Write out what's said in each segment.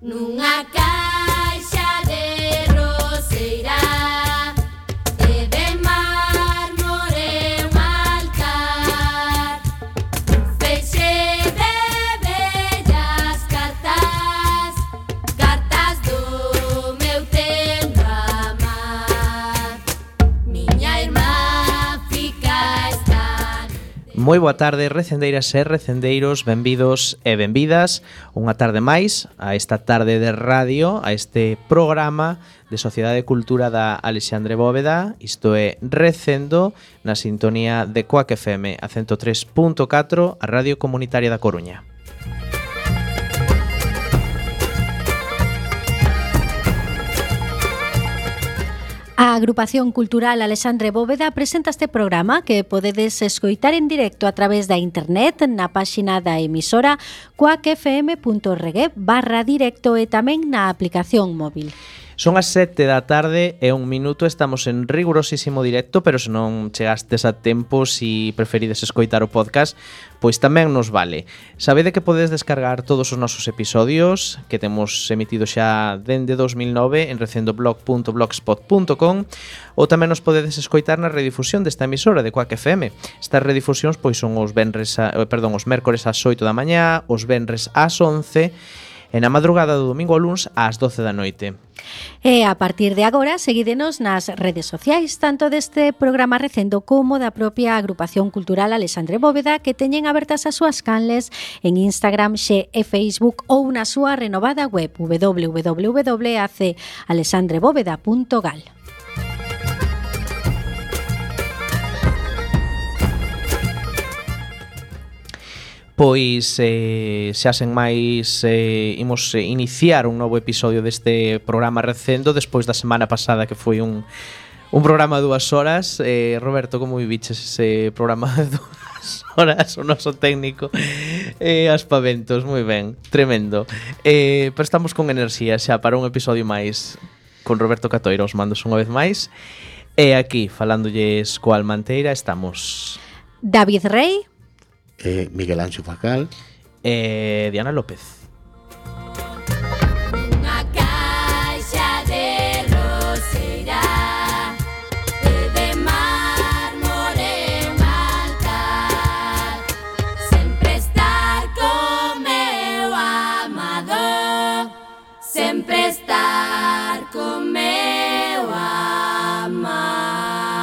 Nunha caixa de roseira de mármore un altar, feixe de bellas cartas, cartas do meu tempo amar. Miña irmá fica estar. Moi boa tarde, recendeiras e recendeiros, benvidos e benvidas unha tarde máis a esta tarde de radio, a este programa de Sociedade e Cultura da Alexandre Bóveda. Isto é Recendo, na sintonía de Coac FM a 103.4, a Radio Comunitaria da Coruña. A Agrupación Cultural Alexandre Bóveda presenta este programa que podedes escoitar en directo a través da internet na páxina da emisora coacfm.org/directo e tamén na aplicación móvil. Son as 7 da tarde e un minuto, estamos en rigurosísimo directo, pero se non chegastes a tempo, si preferides escoitar o podcast, pois tamén nos vale. Sabede que podedes descargar todos os nosos episodios que temos emitido xa dende 2009 en recendoblog.blogspot.com, ou tamén nos podedes escoitar na redifusión desta emisora de Coac FM. Estas redifusións pois son os mércores ás 8 da mañá, os venres ás 11 e na madrugada do domingo ao luns ás 12 da noite. E a partir de agora, seguídenos nas redes sociais, tanto deste programa Recendo como da propia Agrupación Cultural Alexandre Bóveda, que teñen abertas as súas canles en Instagram, Xe e Facebook ou na súa renovada web www.alexandrebóveda.gal. Pois xa sen máis imos iniciar un novo episodio deste programa Recendo despois da semana pasada que foi un programa de 2 horas. Roberto, como viviches ese programa de 2 horas? O noso técnico aspaventos, moi ben, tremendo. Pero estamos con enerxía xa para un episodio máis con Roberto Catoira, os mandos unha vez máis. E aquí, falándolles coa Almanteira, estamos David Rey, Miguel Anxo Facal e Diana López. Unha caixa de roseira de mármore un altar, sempre estar con meu amado, sempre estar con meu amar.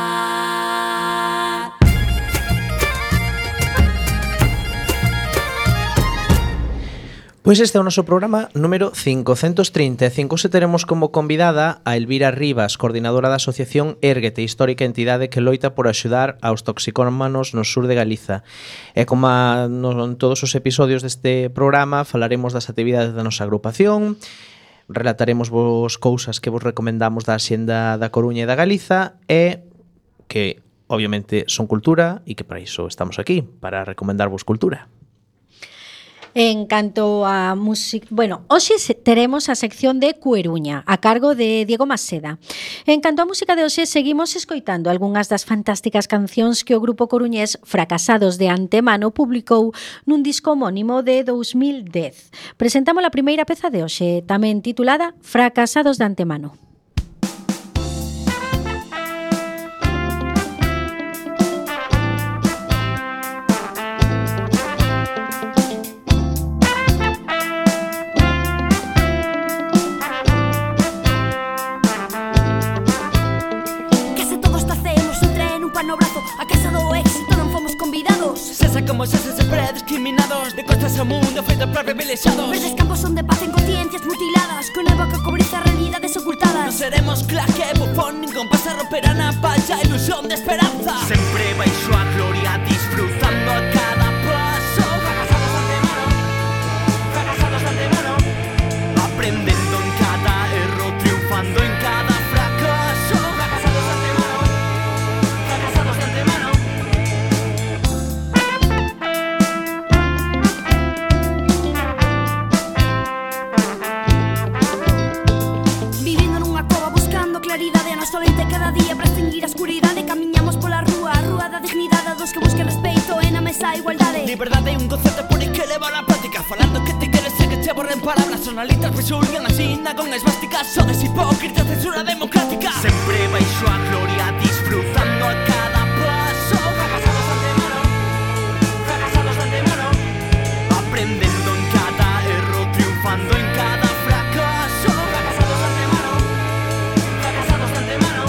Pois este é o noso programa número 535. Se teremos como convidada a Elvira Rivas, coordinadora da asociación Érguete, histórica entidade que loita por axudar aos toxicómanos no sur de Galiza. E como en todos os episodios deste programa, falaremos das actividades da nosa agrupación, relataremos vos cousas que vos recomendamos da Hacienda da Coruña e da Galiza e que, obviamente, son cultura e que para iso estamos aquí, para recomendarvos cultura. En canto a música, hoxe teremos a sección de Cueruña a cargo de Diego Maseda. En canto a música de hoxe, seguimos escoitando algunhas das fantásticas cancións que o grupo coruñés Fracasados de Antemano publicou nun disco homónimo de 2010. Presentamos a primeira peza de hoxe, tamén titulada Fracasados de Antemano. Sacamos eses prediscriminados de costas ao mundo feito por privilexiados. Verdes campos onde pacen conciencias mutiladas, con evoca cobriza realidades ocultadas. Non seremos claque, bufón, nin compás a romper na palla, ilusión de esperanza. Sempre baixo a gloria, disfrutando a cada paso. Fracasados de antemano, fracasados de antemano, aprendendo en cada erro, triunfando en cada fracaso. Fracasados de antemano, fracasados de antemano. Claridade a nos solente cada día para extinguir a escuridade. Camiñamos pola rúa, a rúa da dignidade dos Son palabras sonalitas, pesulgan asina con esvásticas. Sodes hipócritas, censura democrática. Sempre baixo a gloria, disfrutando a cada paso. Fracasados de antemano, fracasados de antemano. Aprendendo en cada error, triunfando en cada fracaso. Fracasados de antemano, fracasados de antemano.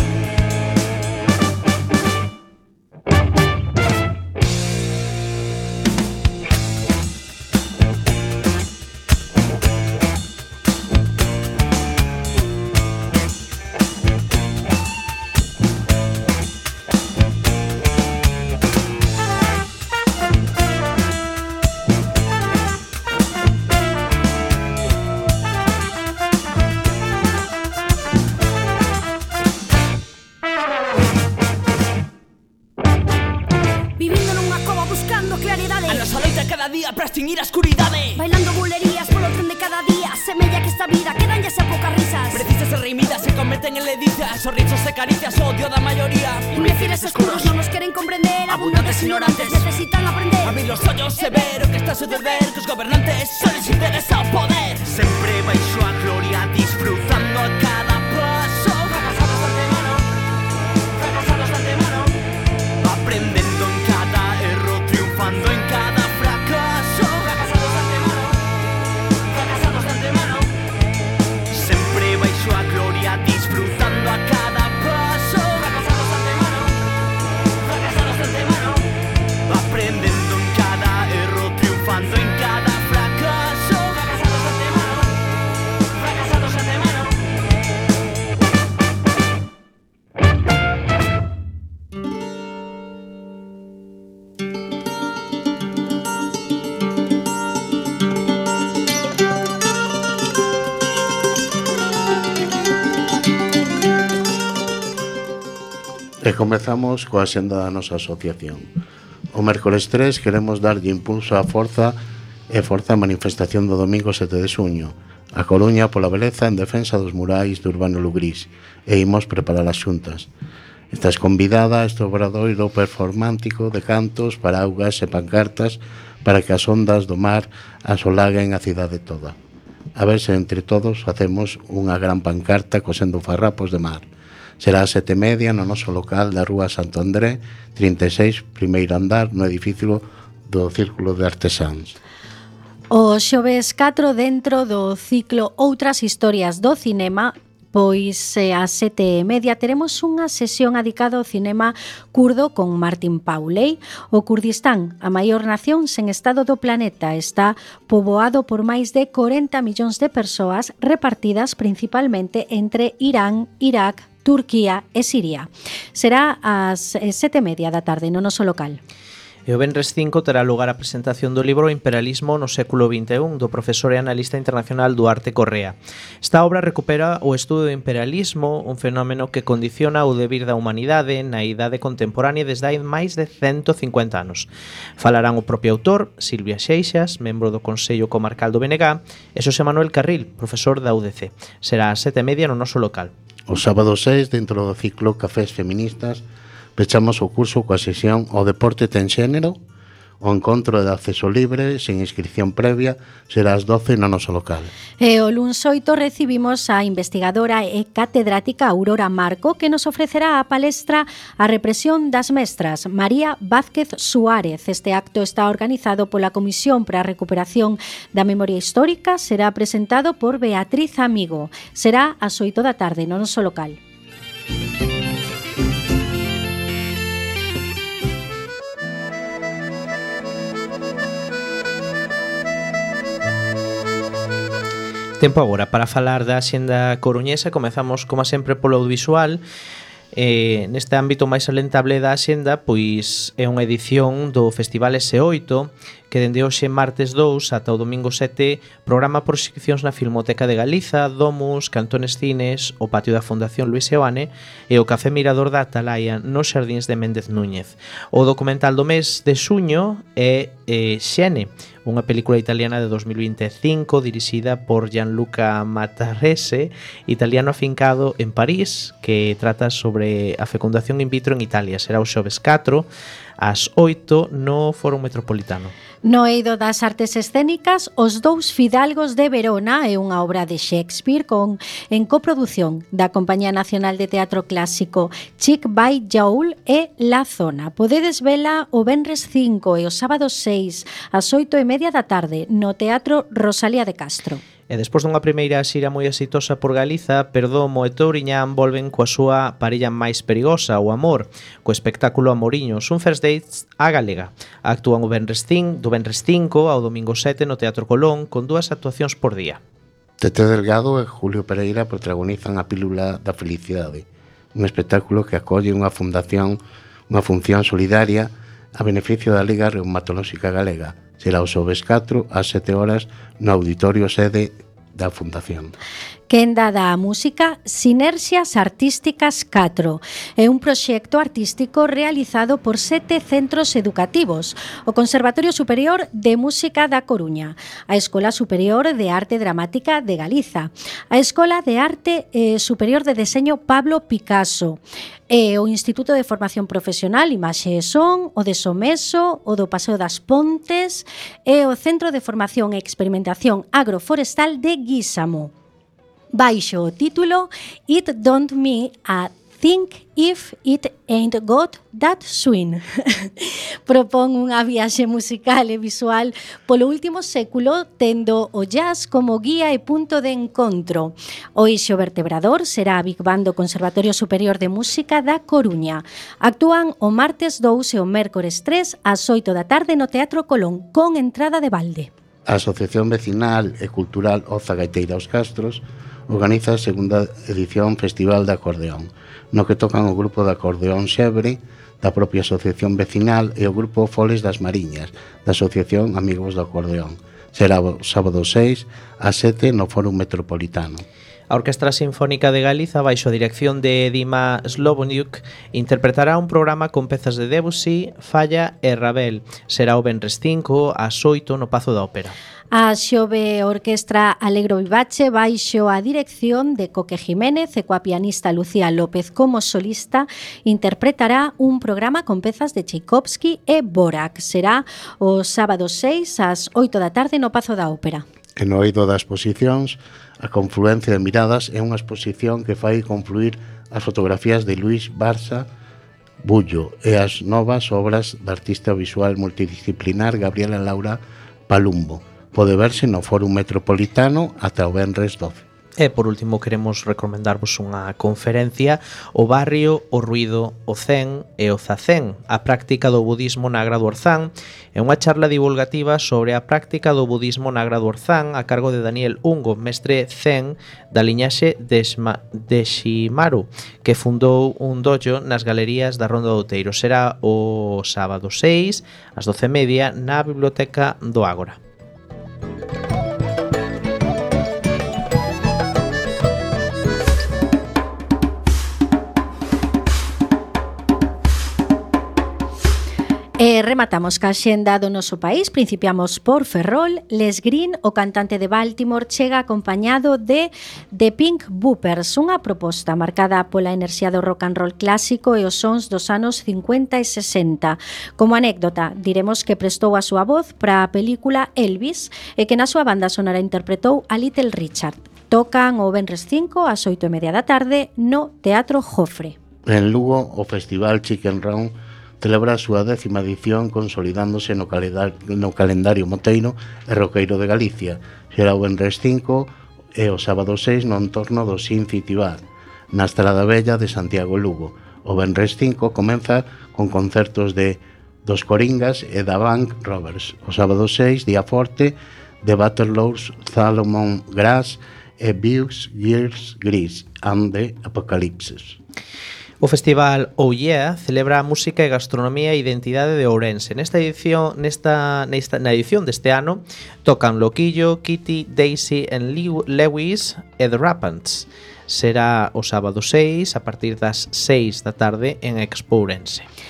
Vivindo nunha cova buscando claridade. A nosa loita cada día para extinguir a escuridade. Bailando bulerías polo tren de cada día. Semella que esta vida quedan ya se pocas risas. Precisas ser reimidas, se convierten en ledizas. Sorrisos e caricias, odio da maioría. Imbéciles escuros non nos queren comprender. Abundantes ignorantes necesitan aprender. Abrir los ollos e ver o que está a suceder. Que os gobernantes son les interesa o poder. Sempre baixo a gloria, disfrutando a cada paso. Fracasados de antemano, fracasados de antemano. Aprendendo en cada error, triunfando en cada fracaso. Fracasados de antemano, fracasados de antemano. Sempre baixo a gloria, disfrutando a cada paso. Fracasados de antemano, fracasados de antemano. Aprendendo en cada error, triunfando en cada fracaso. Fracasados de antemano, fracasados de antemano. E comezamos coa xenda da nosa asociación. O mércores 3 queremos darlle impulso á forza a manifestación do domingo 7 de xuño. A Coruña pola beleza en defensa dos murais de Urbano Lugrís e imos preparar as xuntas. Estás convidada a este obradoiro performántico de cantos, paraugas e pancartas para que as ondas do mar asolaguen a cidade toda. A ver se entre todos facemos unha gran pancarta cosendo farrapos de mar. Será a 7:30 no noso local da Rúa Santo André, 36, primeiro andar, no edificio do Círculo de Artesáns. O xoves 4 dentro do ciclo Outras historias do cinema, pois ás 7:30 teremos unha sesión adicada ao cinema kurdo con Martin Pauley. O Kurdistán, a maior nación sen estado do planeta, está poboado por máis de 40 millóns de persoas repartidas principalmente entre Irán, Irak, Turquía e Siria. Será ás 7:30 da tarde no noso local. E o venres 5 terá lugar a presentación do libro Imperialismo no século XXI do profesor e analista internacional Duarte Correa. Esta obra recupera o estudo do imperialismo, un fenómeno que condiciona o devir da humanidade na idade contemporánea desde hai máis de 150 anos. Falarán o propio autor, Silvia Xeixas, membro do Consello Comarcal do BNG, e Xosé Manuel Carril, profesor da UDC. Será ás 7:30 no noso local. O sábado 6, dentro do ciclo Cafés Feministas, pechamos o curso coa sesión O deporte ten xénero. O encontro de acceso libre, sen inscripción previa, será ás 12 no noso local. E o luns 8 recibimos a investigadora e catedrática Aurora Marco, que nos ofrecerá a palestra A represión das mestras, María Vázquez Suárez. Este acto está organizado pola Comisión para a Recuperación da Memoria Histórica. Será presentado por Beatriz Amigo. Será ás 8 da tarde no noso local. Tempo agora para falar da xenda coruñesa. Comezamos, como sempre, polo audiovisual. Neste ámbito máis alentable da xenda, pois é unha edición do Festival S8 que dende hoxe martes 2 ata o domingo 7 programa proxeccións na Filmoteca de Galiza, Domus, Cantones Cines, o Patio da Fundación Luis Seoane e o Café Mirador da Atalaya nos Xardíns de Méndez Núñez. O documental do mes de xuño é Xene, unha película italiana de 2025 dirixida por Gianluca Matarrese, italiano afincado en París, que trata sobre a fecundación in vitro en Italia. Será o xoves 4 ás 8 no Foro Metropolitano. No eido das artes escénicas, Os dous fidalgos de Verona é unha obra de Shakespeare en coprodución da Compañía Nacional de Teatro Clásico Chic by Joule e La Zona. Podedes vela o venres 5 e o sábado 6 ás 8:30 da tarde no Teatro Rosalía de Castro. E despois dunha primeira xira moi exitosa por Galiza, Perdomo e Touriñán volven coa súa parella máis perigosa, o Amor, co espectáculo Amoriños, un first dates á galega. Actúan do venres 5 ao domingo 7 no Teatro Colón, con 2 actuacións por día. Tete Delgado e Julio Pereira protagonizan a Pílula da Felicidade, un espectáculo que acolle unha función solidaria a beneficio da Liga Reumatolóxica Galega. Será o xoves 4 ás 7 horas no auditorio sede da Fundación. Quenda da música Sinerxias Artísticas 4 é un proxecto artístico realizado por 7 centros educativos, o Conservatorio Superior de Música da Coruña, a Escola Superior de Arte Dramática de Galiza, a Escola de Arte Superior de Deseño Pablo Picasso, e o Instituto de Formación Profesional Imaxe e Son, o de Someso, o do Paseo das Pontes e o Centro de Formación e Experimentación Agroforestal de Guísamo. Baixo o título It Don't Me a Think If It Ain't Got That Swing. Propón unha viaxe musical e visual polo último século, tendo o jazz como guía e punto de encontro. O eixo vertebrador será a Big Band do Conservatorio Superior de Música da Coruña. Actúan o martes 2 e o mércores 3 ás 8 da tarde no Teatro Colón, con entrada de balde. A Asociación Vecinal e Cultural Oza Gaiteira aos Castros organiza a segunda edición Festival de Acordeón, no que tocan o grupo de acordeón Xebre da propia Asociación Vecinal e o grupo Foles das Mariñas da Asociación Amigos do Acordeón. Será o sábado 6 ás 7 no Fórum Metropolitano. A Orquestra Sinfónica de Galiza, baixo a dirección de Dima Sloboniuk, interpretará un programa con pezas de Debussy, Falla e Ravel. Será o venres 5 ás 8 no Pazo da Ópera. A xove Orquestra Alegro Vivace, baixo a dirección de Coque Jiménez e coa pianista Lucía López como solista, interpretará un programa con pezas de Tchaikovsky e Dvorak. Será o sábado 6 ás 8 da tarde no Pazo da Ópera. E no eido das exposicións, a Confluencia de Miradas é unha exposición que fai confluir as fotografías de Luis Barça Bullo e as novas obras da artista visual multidisciplinar Gabriela Laura Palumbo. Pode verse no Fórum Metropolitano ata o venres 12. E por último queremos recomendarvos unha conferencia, o barrio, o ruido, o zen e o zazen, a práctica do budismo na Agra do Orzán. É unha charla divulgativa sobre a práctica do budismo na Agra do Orzán a cargo de Daniel Ungo, mestre zen da liñaxe de Shimaru, que fundou un dojo nas galerías da Ronda do Outeiro. Será o sábado 6 ás 12:30 na Biblioteca do Ágora. E rematamos ca xenda do noso país, principiamos por Ferrol. Les Green, o cantante de Baltimore, chega acompañado de The Pink Boopers, unha proposta marcada pola enerxía do rock and roll clásico e os sons dos anos 50 e 60. Como anécdota, diremos que prestou a súa voz para a película Elvis e que na súa banda sonora interpretou a Little Richard. Tocan o venres 5 ás 8:30 da tarde no Teatro Jofre. En Lugo, o Festival Chicken Run celebra a súa 10ª edición consolidándose no calendario moteiro e roqueiro de Galicia. Será o venres 5 e o sábado 6 no entorno do Sin City Bar, na Estrada Bella de Santiago Lugo. O venres 5 comeza con concertos dos Coringas e da Bank Rovers. O sábado 6, día forte, de Waterloo's Salomon Grass e Views Years Gris and the Apocalypse. O festival Oh Yeah celebra a música e gastronomía e identidade de Ourense. Na edición deste ano tocan Loquillo, Kitty, Daisy and Lewis e The Rappants. Será o sábado 6 a partir das 6 da tarde en Expo Ourense.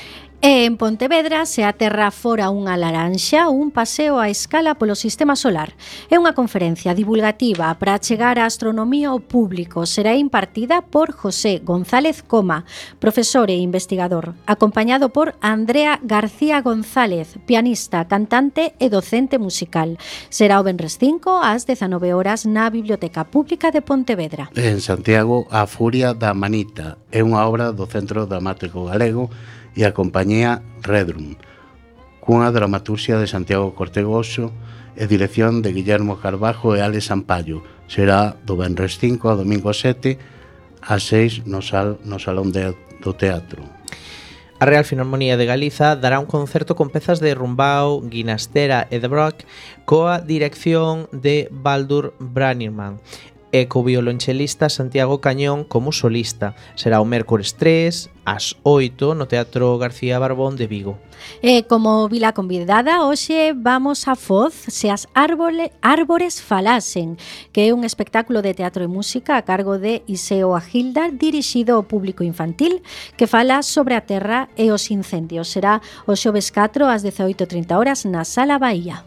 E en Pontevedra, se a Terra fora unha laranxa, un paseo á escala polo sistema solar. É unha conferencia divulgativa para chegar a astronomía ao público. Será impartida por José González Coma, profesor e investigador, acompañado por Andrea García González, pianista, cantante e docente musical. Será o venres 5 ás 19 horas na Biblioteca Pública de Pontevedra. En Santiago, A Furia da Manita é unha obra do Centro Dramático Galego e a compañía Redrum, cunha dramaturxia de Santiago Cortegoso e dirección de Guillermo Carbajo e Alex Sampaio. Será do venres 5 ao domingo 7 ás 6 no Salón do Teatro. A Real Filarmonía de Galiza dará un concerto con pezas de Rumbao, Ginastera e de Brock coa dirección de Baldur Branniman e co violonchelista Santiago Cañón como solista. Será o mércores 3 ás 8 no Teatro García Barbón de Vigo. E como vila convidada, hoxe vamos a Foz se as árbores falasen, que é un espectáculo de teatro e música a cargo de Iseo Agilda, dirixido ao público infantil, que fala sobre a terra e os incendios. Será o xoves 4 ás 18:30 horas na Sala Bahía.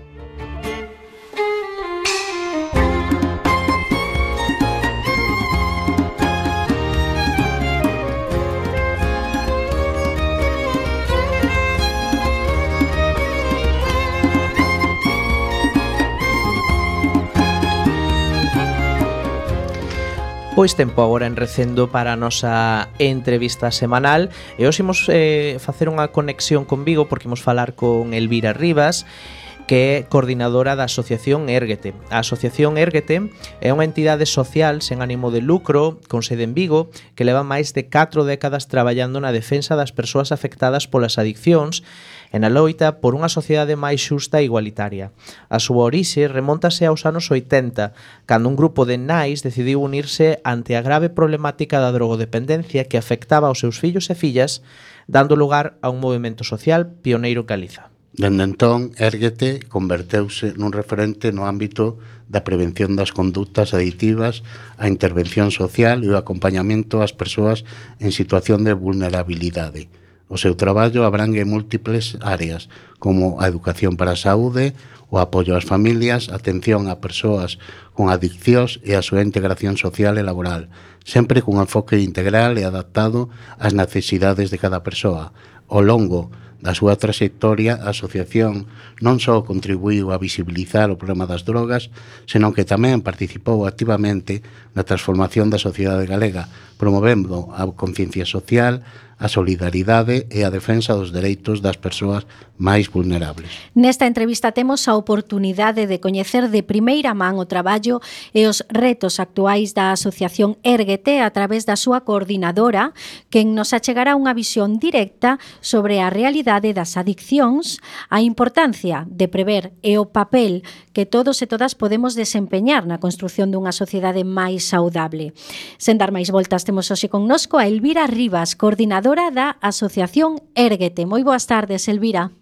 Pois tempo agora en recendo para a nosa entrevista semanal e hoxe imos facer unha conexión con Vigo porque imos falar con Elvira Rivas, que é coordinadora da Asociación Érguete. A Asociación Érguete é unha entidade social sen ánimo de lucro, con sede en Vigo, que leva máis de 4 décadas traballando na defensa das persoas afectadas polas adiccións e na loita por unha sociedade máis xusta e igualitaria. A súa orixe remóntase aos anos 80, cando un grupo de nais decidiu unirse ante a grave problemática da drogodependencia que afectaba aos seus fillos e fillas, dando lugar a un movimento social pioneiro en Galiza. Dende entón, Érguete converteuse nun referente no ámbito da prevención das conductas adictivas, a intervención social e o acompañamento ás persoas en situación de vulnerabilidade. O seu traballo abrangue múltiples áreas, como a educación para a saúde, o apoio ás familias, atención a persoas con adiccións e a súa integración social e laboral, sempre cun enfoque integral e adaptado ás necesidades de cada persoa. Ao longo da súa traxectoria, a asociación non só contribuíu a visibilizar o problema das drogas, senón que tamén participou activamente na transformación da sociedade galega, promovendo a conciencia social, a solidaridade e a defensa dos dereitos das persoas máis vulnerables. Nesta entrevista temos a oportunidade de coñecer de primeira man o traballo e os retos actuais da Asociación Érguete a través da súa coordinadora, quen nos achegará unha visión directa sobre a realidade das adiccións, a importancia de prever e o papel que todos e todas podemos desempeñar na construción dunha sociedade máis saudable. Sen dar máis voltas, temos hoxe connosco a Elvira Rivas, coordinadora da Asociación Érguete. Moi boas tardes, Elvira.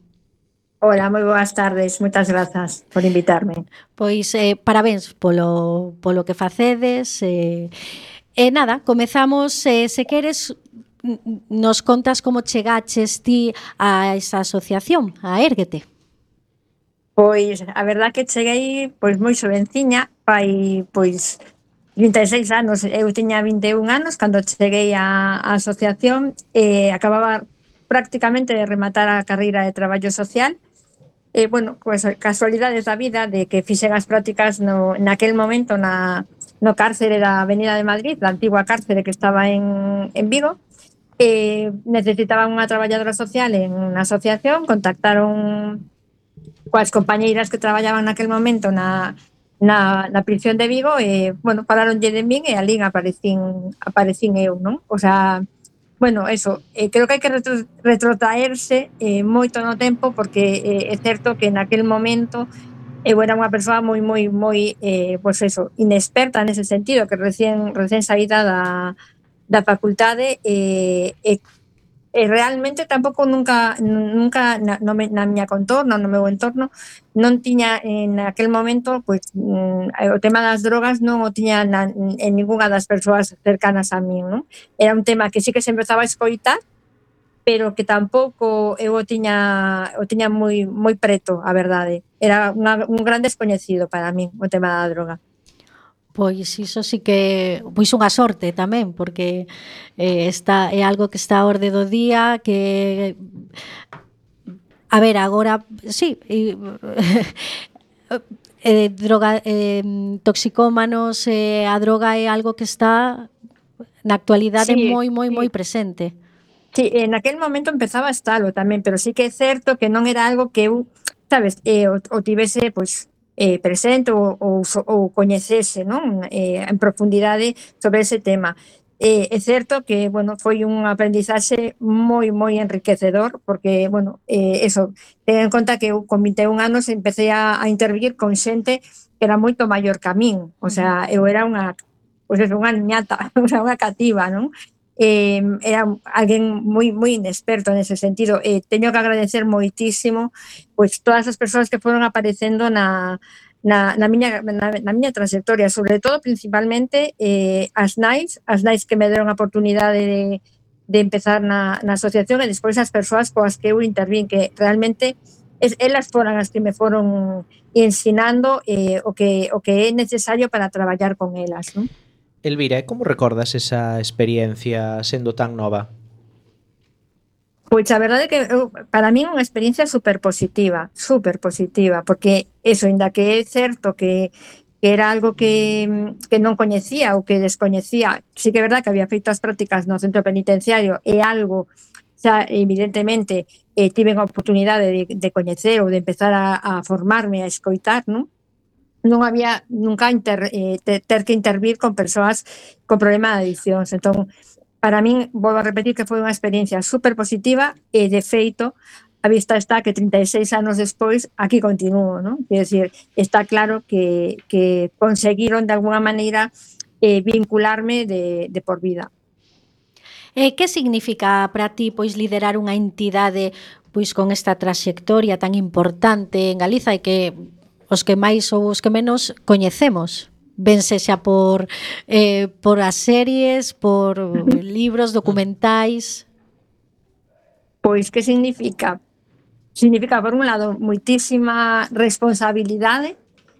Hola, moi boas tardes. Moitas grazas por invitarme. Pois parabéns polo que facedes. Nada, comezamos, se queres, nos contas como chegaches ti a esa asociación, a Érguete. Pois a verdad que cheguei moi xovenciña, pai 36 anos, eu tiña 21 anos cando cheguei á asociación e acababa prácticamente de rematar a carreira de traballo social. E, pois casualidades da vida de que fixen as prácticas naquel momento no cárcere da Avenida de Madrid, da antigua cárcere que estaba en Vigo. Necesitaban unha traballadora social en a asociación, contactaron coas compañeiras que traballaban naquel momento na prisión de Vigo e, falaronlle de min e alín aparecín eu, non? O sea, eso, creo que hai que retrotraerse moito no tempo porque é certo que naquel momento eu era unha persoa moi, inexperta nese sentido, que recén saída da facultade e realmente tampouco nunca na miña contorno, no meu entorno, non tiña en aquel momento o tema das drogas non o tiña en ningunha das persoas cercanas a min, non? Era un tema que sí que se empezaba a escoitar, pero que tampouco eu o tiña moi preto, a verdade. Era un gran descoñecido para min o tema da droga. Pois iso sí que pois unha sorte tamén, porque é algo que está a orde do día, que a ver, agora sí, droga, toxicómanos, a droga é algo que está na actualidade Sí, moi sí. presente. Sí, en aquel momento empezaba a estalo tamén, pero sí que é certo que non era algo que eu, sabes, o tivese, pois, presente ou coñecese, non? En profundidade sobre ese tema. É certo que, bueno, foi un aprendizaxe moi enriquecedor, porque, bueno, eso, ten en conta que eu con 21 anos empecé a intervir con xente que era moito maior que a min, o sea, eu era unha, pois eso, unha niñata, o sea, unha cativa, non? Era alguén moi inexperto nese sentido. Teño que agradecer moitísimo pois todas as persoas que foron aparecendo na miña trayectoria, sobre todo, principalmente, as nais que me deron a oportunidade de empezar na asociación, e despois as persoas coas que eu intervín, que realmente elas foron as que me foron ensinando o que é necesario para traballar con elas, non? Elvira, como recordas esa experiencia sendo tan nova? Pois a verdade é que para min é unha experiencia super positiva, porque eso, ainda que é certo que era algo que non coñecía ou que descoñecía, sí que é verdade que había feito as prácticas no centro penitenciario, é algo, xa evidentemente, tive a oportunidade de coñecer ou de empezar a formarme, a escoitar, non? Non había nunca ter que intervir con persoas con problema de adiccións. Entón, para min, volvo a repetir que foi unha experiencia super positiva e, de feito, a vista está que 36 anos despois aquí continúo, non? Quer dizer, está claro que conseguiron de alguna maneira vincularme de por vida. Que significa para ti pois liderar unha entidade pois con esta traxectoria tan importante en Galiza e que os que máis ou os que menos coñecemos? Ben sexa por as series, por libros, documentais. Pois que significa? Significa, por un lado, moitísima responsabilidade,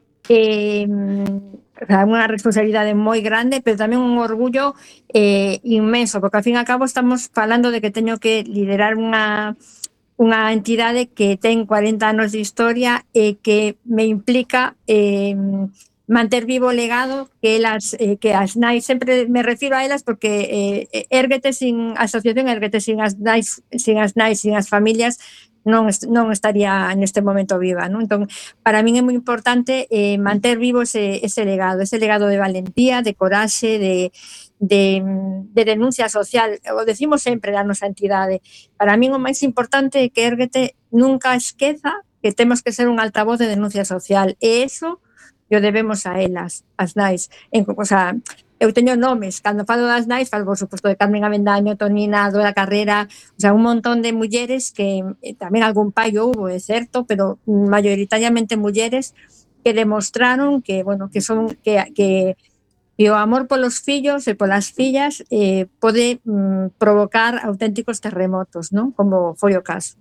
unha responsabilidade moi grande, pero tamén un orgullo inmenso, porque ao fin e ao cabo estamos falando de que teño que liderar unha entidade que ten 40 anos de historia e que me implica manter vivo o legado que as nais, sempre me refiro a elas porque Érguete sin asociación, Érguete sin as nais, sin as familias, non estaría neste momento viva, non? Entón, para min é moi importante manter vivo ese legado de valentía, de coraxe, de denuncia social. O decimos sempre da nosa entidade. Para min o máis importante é que Érguete nunca esqueza que temos que ser un altavoz de denuncia social, e eso o debemos a elas, as nais. O sea, eu teño nomes, cando falo das nais, falo, por suposto, de Carmen Avendaño, Tonina, Dora Carrera, o sea, un montón de mulleres que tamén algún pai houbo, é certo, pero maioritariamente mulleres que demostraron que, bueno, que son que o amor polos fillos e polas fillas pode provocar auténticos terremotos, non? Como foi o caso.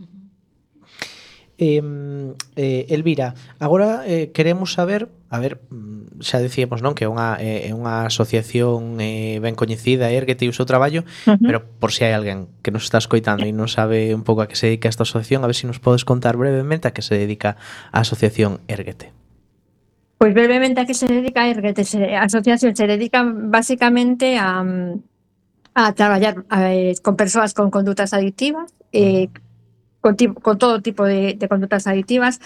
Elvira, agora queremos saber, a ver, xa decíamos, non, que é unha asociación ben coñecida, Érguete e o seu traballo, pero por si hai alguén que nos está escoitando e non sabe un pouco a que se dedica esta asociación, a ver se nos podes contar brevemente a que se dedica a asociación Érguete. Pois brevemente a que se dedica Érguete, a asociación se dedica basicamente a traballar con persoas con condutas adictivas, con todo tipo de condutas adictivas,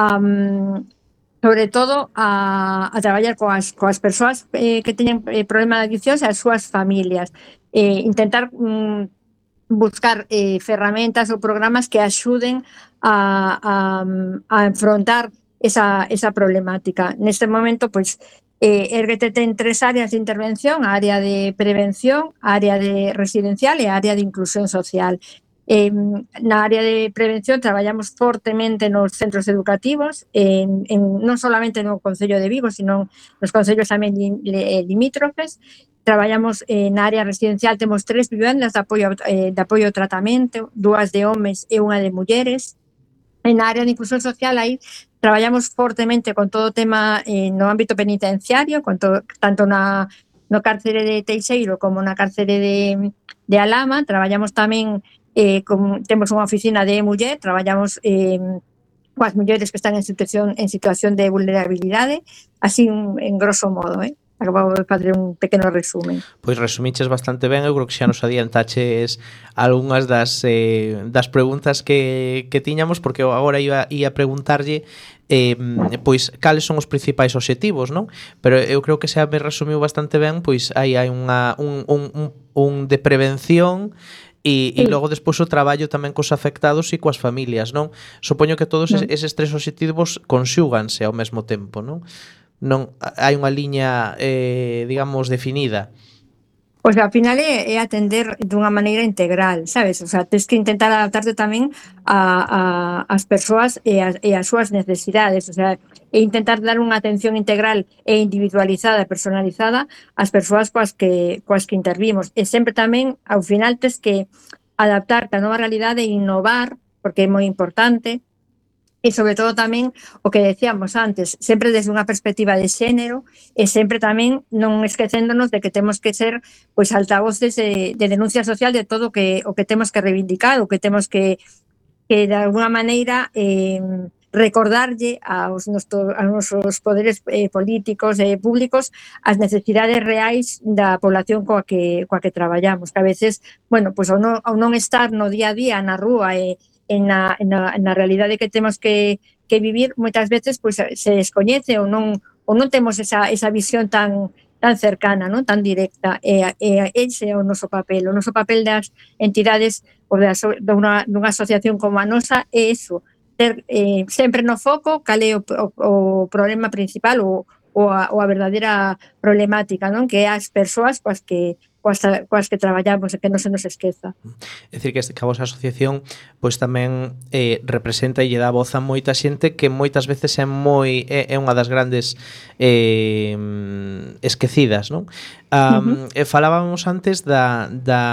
sobre todo a traballar coas persoas que teñen problema de adiccións e as súas familias, intentar buscar ferramentas ou programas que axuden a enfrontar esa problemática. Neste momento, pois, Érguete ten 3 áreas de intervención: a área de prevención, a área de residencial e a área de inclusión social. Na área de prevención traballamos fortemente nos centros educativos, non solamente no Concello de Vigo, sino nos concellos tamén limítrofes, traballamos na área residencial, temos 3 vivendas de apoio ao tratamento, 2 de homes e unha de mulleres. En na área de inclusión social aí traballamos fortemente con todo o tema no ámbito penitenciario, con todo, tanto no cárcere de Teixeiro como na cárcere de Alhama. Traballamos tamén, temos unha oficina de muller, traballamos coas mulleres que están en situación de vulnerabilidade, así en grosso modo, Acabo de fazer un pequeno resumen. Pois resumiches bastante ben, eu creo que xa nos adiantaches algunhas das preguntas que tiñamos, porque eu agora ia preguntarlle pois cales son os principais obxectivos, non? Pero eu creo que xa me resumiu bastante ben, pois aí hai un de prevención e logo despois o traballo tamén cos afectados e coas familias, non? Supoño que todos eses 3 obxectivos conxúganse ao mesmo tempo, non? Non hai unha liña, digamos, definida. Pois ao final é atender dunha maneira integral, sabes? O sea, tens que intentar adaptarte tamén ás persoas e as súas necesidades, o sea, e intentar dar unha atención integral e individualizada e personalizada ás persoas coas que intervimos. E sempre tamén, ao final, tens que adaptarte á nova realidade e innovar, porque é moi importante. E sobre todo tamén o que decíamos antes, sempre desde unha perspectiva de xénero e sempre tamén non esquecéndonos de que temos que ser pois altavoces de denuncia social de todo o que temos que reivindicar, o que temos que de alguna maneira recordarlle aos nosos poderes políticos e públicos as necesidades reais da población coa que traballamos, que a veces, bueno, pois ao non estar no día a día na rúa e na realidade que temos que vivir, moitas veces pois se descoñece ou non temos esa visión tan cercana, non, tan directa. Ese é o noso papel. O noso papel das entidades ou dunha asociación como a nosa é eso, ter sempre no foco cal é o problema principal ou a verdadeira problemática, non, que é as persoas coas que traballamos e que non se nos esqueza. É dicir, que a vosa asociación pois tamén representa e lle dá voz a moita xente que moitas veces é unha das grandes esquecidas, non? Falábamos antes da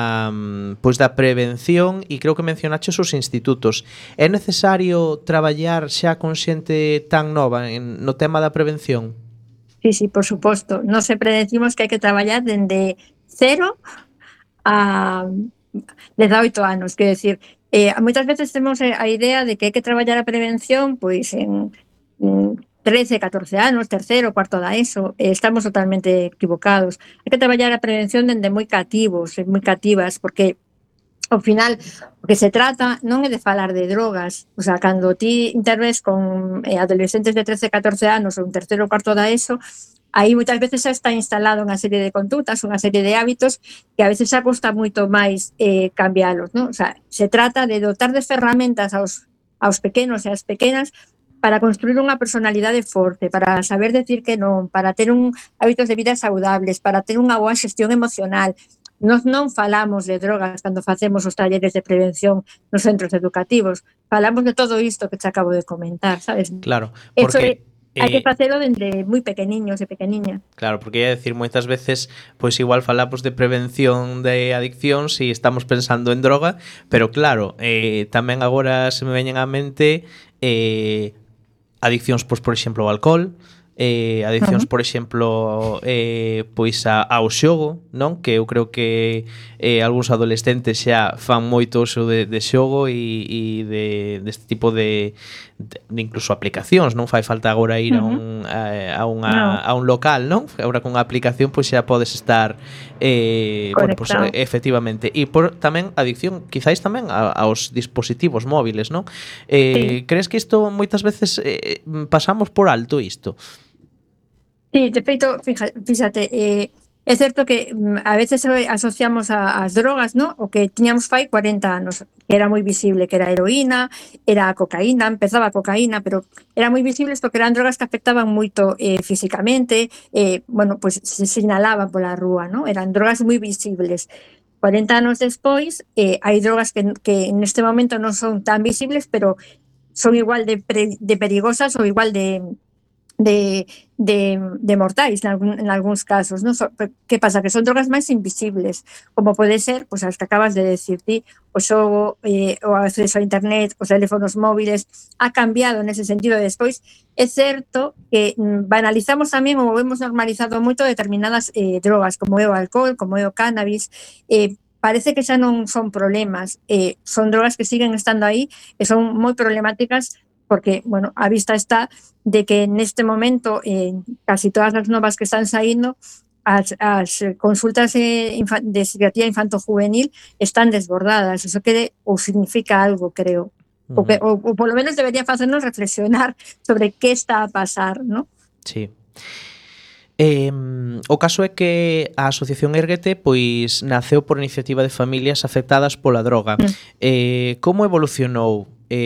prevención e creo que mencionaches os institutos. É necesario traballar xa con xente tan nova no tema da prevención? Sí, por suposto. Nos sempre decimos que hai que traballar dende 0 a 18 anos, quero decir, moitas veces temos a idea de que hai que traballar a prevención pois en 13, 14 anos, terceiro, cuarto da ESO, estamos totalmente equivocados. Hai que traballar a prevención dende moi cativos e moi cativas, porque ao final o que se trata non é de falar de drogas, o sea, cando ti interves con adolescentes de 13, 14 anos ou un terceiro ou cuarto da ESO, aí moitas veces xa está instalado unha serie de condutas, unha serie de hábitos que a veces xa custa moito máis cambialos, non? O sea, se trata de dotar de ferramentas aos pequenos e ás pequenas para construir unha personalidade forte, para saber decir que non, para ter hábitos de vida saudables, para ter unha boa xestión emocional. Nos non falamos de drogas cando facemos os talleres de prevención nos centros educativos. Falamos de todo isto que te acabo de comentar, sabes? Claro, porque hai que facelo dende moi pequeniños e pequeniñas. Claro, porque ia decir moitas veces, pois igual falamos de prevención de adiccións e estamos pensando en droga, pero claro, tamén agora se me veñen á mente adiccións, pois por exemplo, ao alcohol, adiccións, por exemplo, pois ao xogo, non? Que eu creo que algúns adolescentes xa fan moito uso de xogo e deste tipo de incluso aplicacións, non fai falta agora ir a un local, non? Agora con a aplicación pois xa podes estar bueno, pois, efectivamente. E por tamén adicción, quizáis tamén aos dispositivos móviles, non? Sí. Crees que isto moitas veces pasamos por alto isto? Sí, de feito, fíxate, é certo que a veces asociamos as drogas, ¿no? O que tiñamos fai 40 anos, que era moi visible, que era a heroína, era a cocaína, empezaba a cocaína, pero era moi visibles porque eran drogas que afectaban moito físicamente, bueno, pues se sinalaban pola rúa, ¿no? Eran drogas moi visibles. 40 anos despois, hai drogas que neste momento non son tan visibles, pero son igual de perigosas ou igual de de mortais en algúns casos, non? Que pasa? Que son drogas máis invisibles, como pode ser, pois as que acabas de decir ti, o xogo, o acceso a internet, os teléfonos móviles, ha cambiado nese sentido. Despois, é certo que banalizamos tamén ou hemos normalizado moito determinadas drogas, como é o alcohol, como é o cannabis, parece que xa non son problemas, son drogas que siguen estando aí e son moi problemáticas porque, bueno, a vista está de que neste momento casi todas as novas que están saindo as consultas de psiquiatría infanto-juvenil están desbordadas. Eso ou significa algo, creo. O polo menos debería facernos reflexionar sobre que está a pasar, ¿no? Sí. O caso é que a Asociación Érguete pois naceu por iniciativa de familias afectadas pola droga. Como evolucionou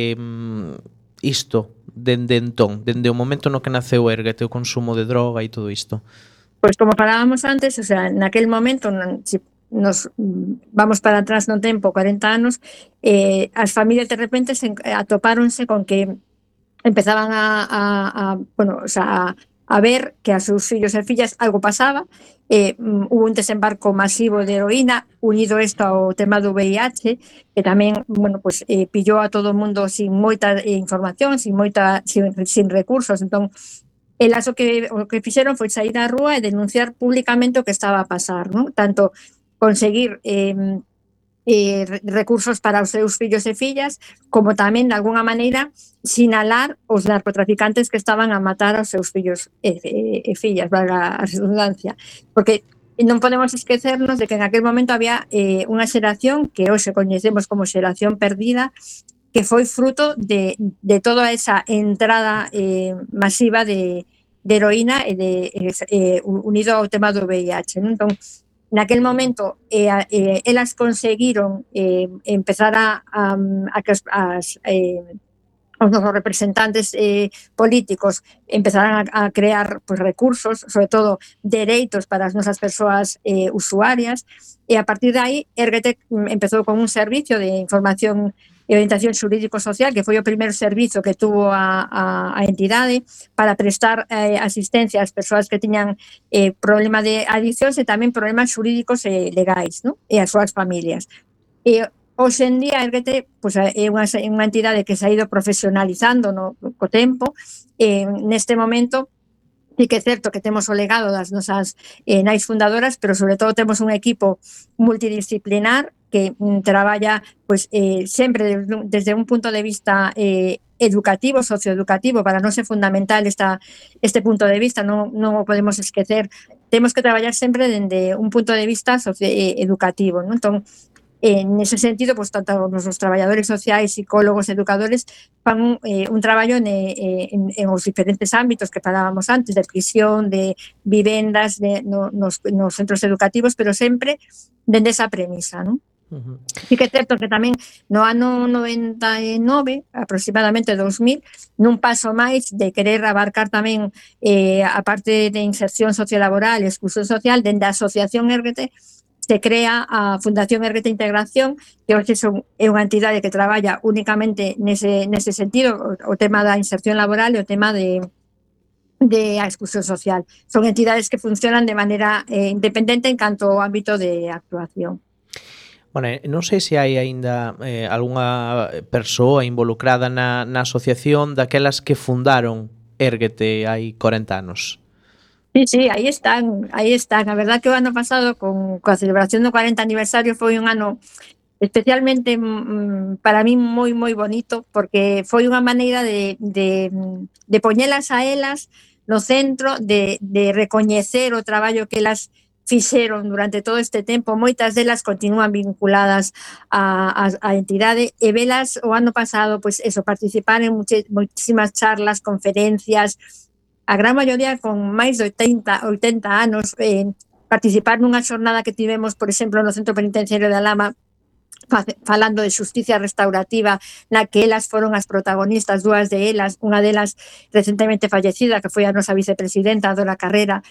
isto dende entón, dende o momento no que naceu Érguete, o consumo de droga e todo isto? Pois como falábamos antes, o sea, naquel momento, se nos vamos para atrás no tempo, 40 anos, as familias de repente atopáronse con que empezaban bueno, o sea, a ver que a seus fillos e fillas algo pasaba, hubo un desembarco masivo de heroína, unido isto ao tema do VIH, que tamén, bueno, pues, pillou a todo o mundo sin moita información, sin recursos. Entón, elas o que fixeron foi sair á rúa e denunciar públicamente o que estaba a pasar, ¿no? Tanto conseguir recursos para os seus fillos e fillas, como tamén, de alguna maneira, sinalar os narcotraficantes que estaban a matar aos seus fillos e fillas, valga a redundancia. Porque non podemos esquecernos de que en aquel momento había unha xeración que hoxe coñecemos como xeración perdida, que foi fruto de toda esa entrada masiva de heroína e unido ao tema do VIH, non? Entón, naquel momento elas conseguiron empezar os nosos representantes políticos empezaran a crear pues, recursos, sobre todo dereitos para as nosas persoas usuarias, e a partir de aí Érguete empezou con un servicio de información e orientación xurídico-social, que foi o primeiro servizo que tuvo a entidade para prestar asistencia ás persoas que tiñan problema de adiccións e tamén problemas xurídicos e legais, ¿no? E as súas familias. E hoxe en día Érguete pues, é unha entidade que se ha ido profesionalizando co tempo. Neste momento sí que é certo que temos o legado das nosas nais fundadoras, pero sobre todo temos un equipo multidisciplinar que traballa pues, sempre desde un punto de vista educativo, socioeducativo. Para nós é fundamental este punto de vista, non o podemos esquecer. Temos que traballar sempre dende un punto de vista educativo, non? Entón, nese sentido, pues, tanto os traballadores sociais, psicólogos, educadores fan un traballo en os diferentes ámbitos que falábamos antes, de prisión, de vivendas, nos centros educativos, pero sempre dende esa premisa, non? Sí que é certo que tamén no ano 99, aproximadamente 2000, nun paso máis de querer abarcar tamén a parte de inserción sociolaboral e exclusión social, dende a Asociación Érguete se crea a Fundación Érguete Integración, que hoxe é unha entidade que traballa únicamente nese sentido, o tema da inserción laboral e o tema de a exclusión social. Son entidades que funcionan de maneira independente en canto ao ámbito de actuación. Bueno, non sei se hai aínda algunha persoa involucrada na asociación daquelas que fundaron Érguete hai 40 anos. Sí, aí están. A verdad que o ano pasado, coa celebración do 40 aniversario, foi un ano especialmente para mí moi, moi bonito, porque foi unha maneira de poñelas a elas no centro, de recoñecer o traballo que elas fixeron durante todo este tempo. Moitas delas continúan vinculadas a entidade, e velas o ano pasado, pues eso, participar en moitísimas charlas, conferencias, a gran maioría con máis de 80 anos, participar nunha xornada que tivemos, por exemplo, no Centro Penitenciario de Alhama, falando de xusticia restaurativa, na que elas foron as protagonistas, dúas de elas, unha delas recentemente fallecida, que foi a nosa vicepresidenta, Dora Carrera.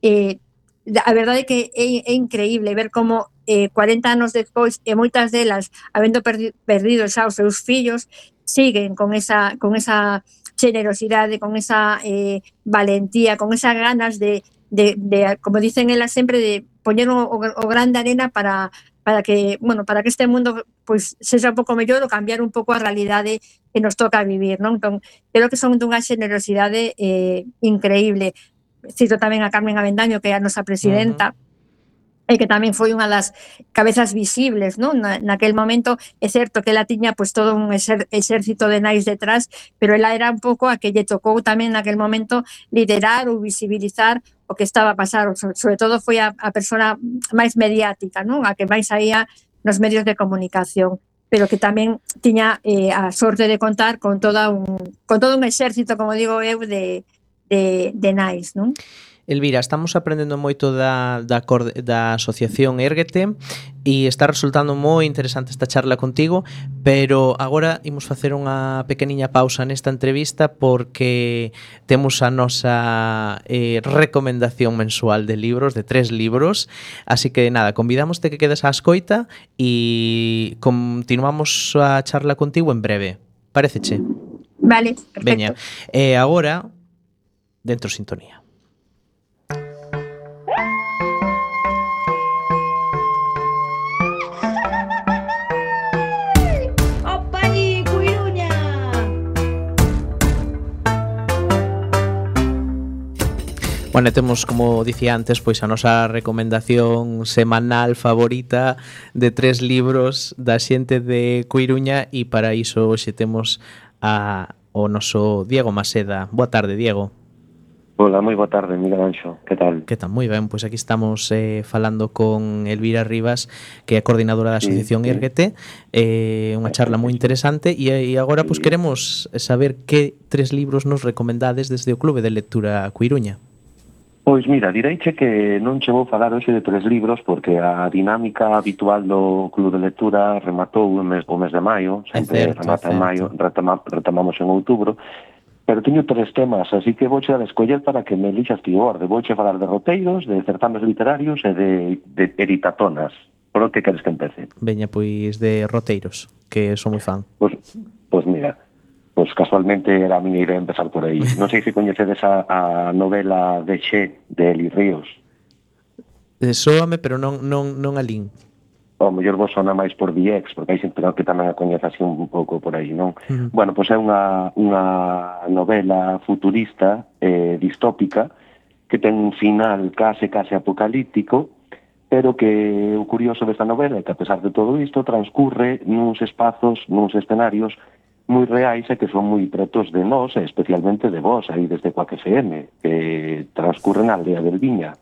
A verdade é que é increíble ver como 40 anos despois, e moitas delas, habendo perdido xa os seus fillos, siguen con esa generosidade, con esa valentía, con esas ganas de como dicen elas sempre, de poñer o gran de arena para que, bueno, para que este mundo pois sexa un pouco mellor ou cambiar un pouco a realidade que nos toca vivir, non? Entón, creo que son dunha generosidade increíble. Cito tamén a Carmen Avendaño, que é a nosa presidenta, e que tamén foi unha das cabezas visibles, non? Naquel momento é certo que ela tiña pois todo un exército de nais detrás, pero ela era un pouco a que lle tocou tamén naquel momento liderar ou visibilizar o que estaba a pasar, sobre todo foi a persona máis mediática, non? A que máis saía nos medios de comunicación, pero que tamén tiña a sorte de contar con todo un exército, como digo eu, de nais, non? Elvira, estamos aprendendo moito da asociación Érguete e está resultando moi interesante esta charla contigo, pero agora imos facer unha pequeniña pausa nesta entrevista porque temos a nosa recomendación mensual de libros, de 3 libros, así que nada, convidámoste que quedes á escoita e continuamos a charla contigo en breve. Paréceche? Vale, perfecto. Veña, agora, dentro sintonía. Bueno, temos, como dicía antes, pois a nosa recomendación semanal favorita de 3 libros da xente de Coiruña e para iso hoxe temos o noso Diego Maseda. Boa tarde, Diego. Hola, moi boa tarde, Miguel Anxo. Que tal? Que tal? Moi ben, pois aquí estamos falando con Elvira Rivas, que é a coordinadora da Asociación Érguete, unha charla moi interesante e agora pois queremos saber que 3 libros nos recomendades desde o Clube de Lectura Coiruña. Pois mira, direiche que non che vou falar hoxe de 3 libros porque a dinámica habitual do Club de Lectura rematou o mes de maio, sempre remata en maio, retomamos en outubro, pero teño 3 temas, así que vouche dar a escoller para que me elixas ti o orde. Vouche falar de roteiros, de certames literarios e de editatonas. Por onde queres que empece? Veña, pois de roteiros, que son moi fan. Pois mira, pois casualmente era a miña idea empezar por aí. Non sei se coñecedes a novela de Xe, de Eli Ríos. Sóame, pero non a lin. O mellor vos sona máis por DX, porque hai xente que tamén a coñece así un pouco por aí, non? Bueno, pois é unha novela futurista, distópica, que ten un final case apocalíptico, pero que o curioso desta novela é que, a pesar de todo isto, transcurre nuns espazos, nuns escenarios moi reais e que son moi pretos de nós, e especialmente de vos, aí desde Coac FM, que transcurren a aldea del Viña.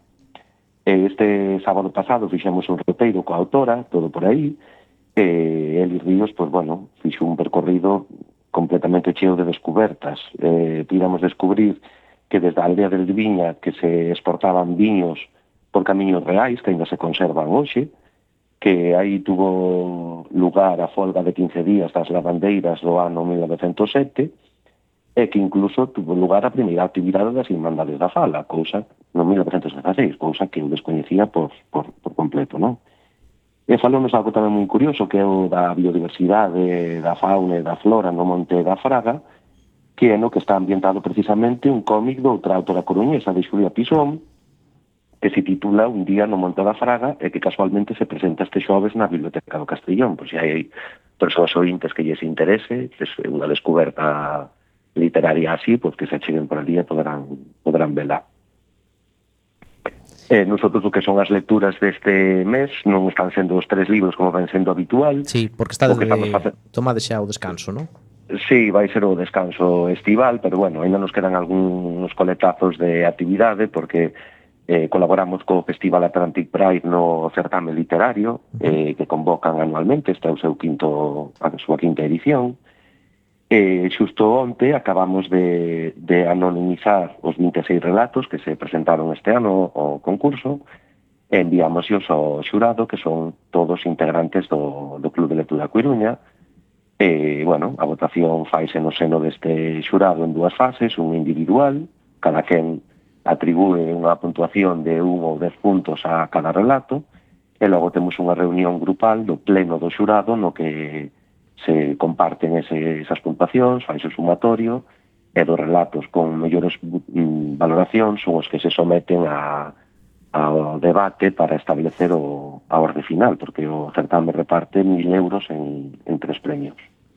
Este sábado pasado fixemos un roteiro coa autora, todo por aí, e Eli Ríos, pois, bueno, fixo un percorrido completamente cheo de descubertas. Pidamos descubrir que desde a aldea del Viña que se exportaban viños por camiños reais, que ainda se conservan hoxe, que aí tuvo lugar a folga de 15 días das lavandeiras do ano 1907 e que incluso tuvo lugar a primeira actividade das Irmandades da Fala, cousa no 1916, cousa que eu descoñecía por completo, non? E falamos algo tamén moi curioso, que é o da biodiversidade, da fauna e da flora no Monte da Fraga, que é no que está ambientado precisamente un cómic doutra autora coruñesa, de Xulia Pisón, que se titula Un día no Monte da Fraga e que casualmente se presenta este xoves na Biblioteca do Castellón. Pois se hai persoas ointes que lles interese, que é unha descoberta literaria así, pois que se cheguen por ali e poderán vela. Nosotros o que son as lecturas deste mes non están sendo os 3 libros como ven sendo habitual. Sí, porque está tomade xa o descanso, non? Sí, vai ser o descanso estival, pero bueno, ainda nos quedan algúns coletazos de actividade porque colaboramos co Festival Atlantic Pride no certame literario que convocan anualmente, esta é a súa quinta edición. Xusto onte acabamos de anonimizar os 26 relatos que se presentaron este ano ao concurso e enviámoslos ao xurado, que son todos integrantes do Club de Lectura Coiruña. Bueno, a votación faise no seno deste xurado en 2 fases, unha individual, cada quen atribúe unha puntuación de 1 ou 10 puntos a cada relato, e logo temos unha reunión grupal do pleno do xurado no que se comparten esas puntuacións, faise o sumatorio, e dos relatos con mellores valoracións son os que se someten ao debate para establecer a orde final, porque o certame reparte 1.000 euros en 3 premios.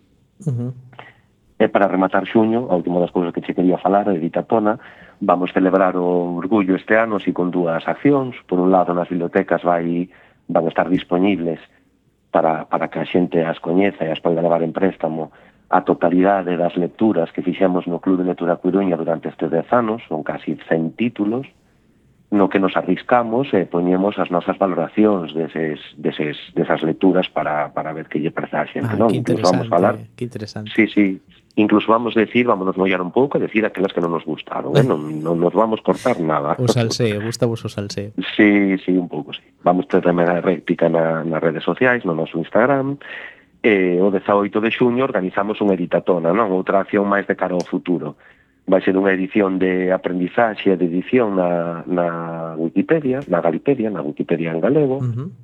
E para rematar xuño, a última das cousas que che quería falar, a Editatona, vamos celebrar o orgullo este ano así con 2 accións. Por un lado, nas bibliotecas van estar disponibles para que a xente as coñeza e as poida levar en préstamo a totalidade das lecturas que fixemos no Club de Lectura Coruña durante estes 10 anos, son casi 100 títulos, no que nos arriscamos e poñemos as nosas valoracións desas lecturas para ver que lle parece a xente, non? Que Incluso vamos falar. Que interesante. Sí. Incluso vamos vámonos mollar un pouco e decir aquelas que non nos gustaron, non nos vamos cortar nada. O salseo, gustavos o salseo. Sí, un pouco, sí. Vamos ter tamén a réplica nas redes sociais, no noso Instagram. O 18 de xuño organizamos unha editatona, non? Outra acción máis de cara ao futuro. Vai ser unha edición de aprendizaxe e de edición na Wikipedia, na Galipedia, na Wikipedia en galego,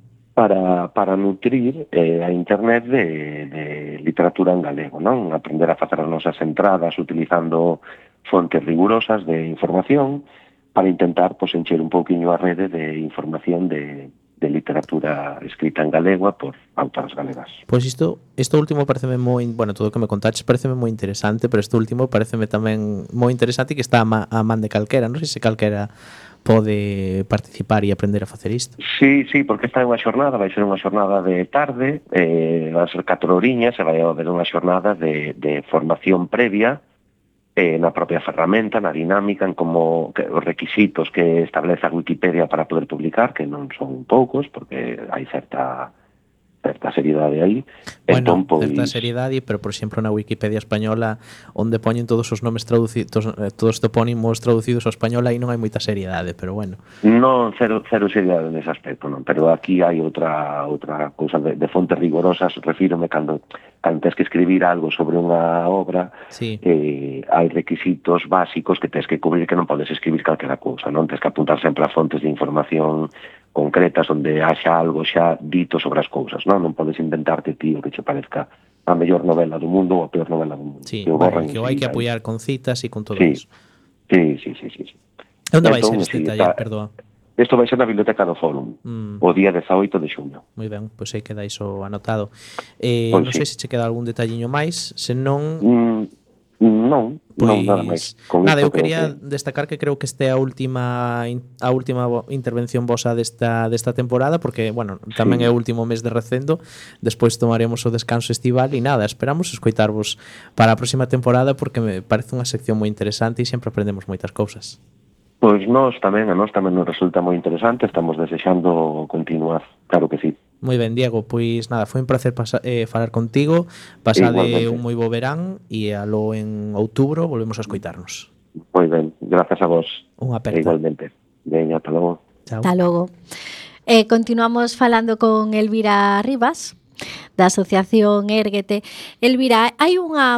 para nutrir a internet de literatura en galego, non? Aprender a facer as nosas entradas utilizando fontes rigurosas de información para intentar encher un pouquiño a rede de información de literatura escrita en galego por autoras galegas. Pois isto último pareceme moi, bueno, todo o que me contaches pareceme moi interesante, pero isto último pareceme tamén moi interesante, que está a man de calquera, non sei se calquera pode participar e aprender a facer isto. Sí, porque esta é unha xornada, vai ser unha xornada de tarde, vai ser 4 horiñas, e vai haber unha xornada de formación previa na propia ferramenta, na dinámica, en como os requisitos que establece a Wikipedia para poder publicar, que non son poucos, porque hai certa seriedade aí. Bueno, certa seriedade, pero por exemplo na Wikipedia española, onde poñen todos os nomes traducidos, todos os topónimos traducidos ao español, aí non hai moita seriedade, pero bueno. Non, cero seriedade nese aspecto, non, pero aquí hai outra cousa de fontes rigorosas, refírome cando tens que escribir algo sobre unha obra, hai requisitos básicos que tens que cubrir, que non podes escribir calquera cousa, non? Tens que apuntar sempre a fontes de información concretas onde haxa algo xa dito sobre as cousas, non? Non podes inventarte ti o que che parezca a mellor novela do mundo ou a peor novela do mundo. Sí, que hai que apoiar con citas e con todo eso. Sí. Onde vai ser este taller, perdoa? Isto vai ser na Biblioteca do Fórum, o día 18 de xuño. Moi ben, pois aí queda iso anotado. Non sei se che queda algún detalliño máis, se non... Non, nada máis. Nada, eu quería destacar que creo que este é a última intervención vosa desta temporada, porque, bueno, tamén é o último mes de recendo, despois tomaremos o descanso estival e nada, esperamos escoitarvos para a próxima temporada, porque me parece unha sección moi interesante e sempre aprendemos moitas cousas. Pois a nós tamén nos resulta moi interesante, estamos desexando continuar, claro que sí. Moi ben, Diego, pois nada, foi un placer falar contigo, pasade un moi bo verán e aló en outubro volvemos a escoitarnos. Moi ben, grazas a vos. Unha aperta. Igualmente. Veña, ata logo. Chao. Ata logo. Continuamos falando con Elvira Rivas, da Asociación Érguete. Elvira, hai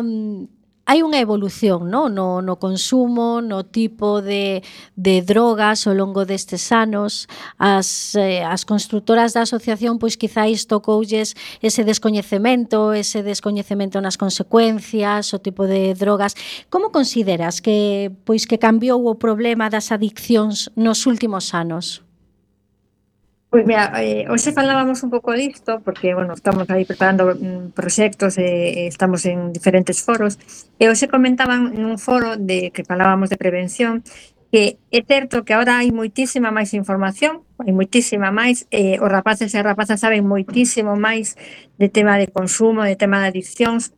unha evolución, no consumo, no tipo de drogas ao longo destes anos. As construtoras da asociación pois quizáis tocoulles ese descoñecemento nas consecuencias, o tipo de drogas. Como consideras que cambiou o problema das adiccións nos últimos anos? Pois mira, hoxe falábamos un pouco disto, porque, bueno, estamos aí preparando proxectos e estamos en diferentes foros, e hoxe comentaban nun foro que falábamos de prevención, que é certo que agora hai moitísima máis información, hai moitísima máis, os rapaces e as rapazas saben moitísimo máis de tema de consumo, de tema de adiccións,